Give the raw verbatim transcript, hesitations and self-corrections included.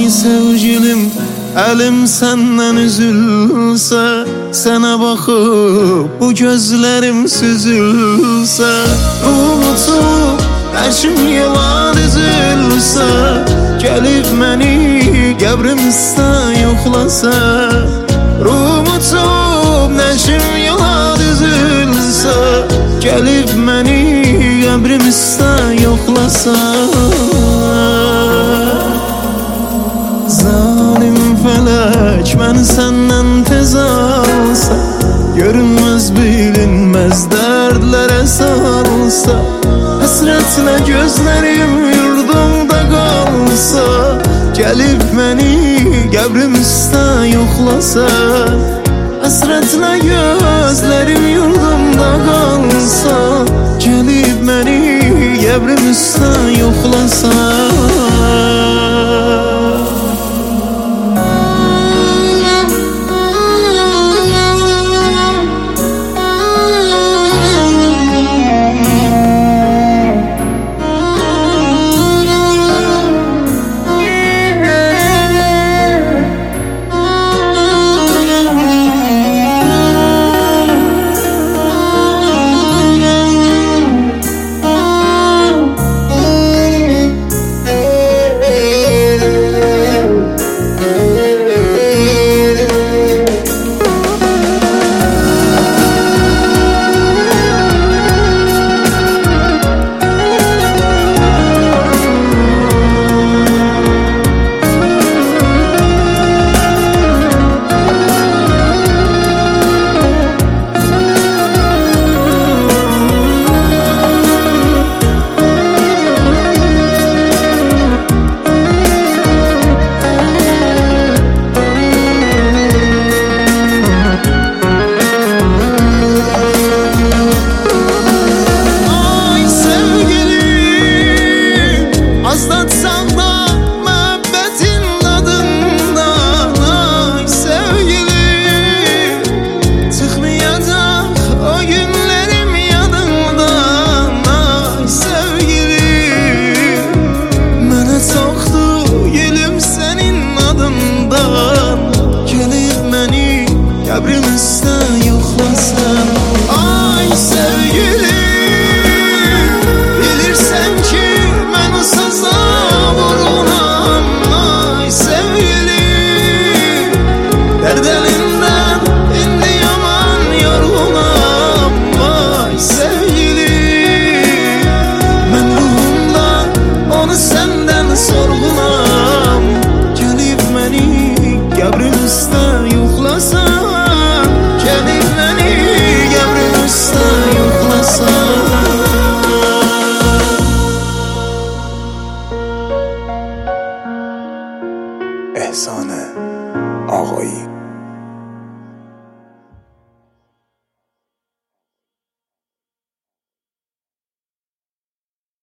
sevgilim, elim senden üzülse, sana bakıp bu gözlerim süzülse, unutup eşim yola düzülse, gelip beni qəbrimizdə yoxlasa, unutup eşim yola düzülse, gelip beni qəbrimizdə yoxlasa. Zalim felek beni senden tez alsa, görünmez bilinmez dertlere salsa, hasretle gözlerim yurdumda kalsa, gelip beni qəbrimizdə yoxlasa, hasretle gözlerim yurdumda kalsa, gelip beni qəbrimizdə yoxlasa.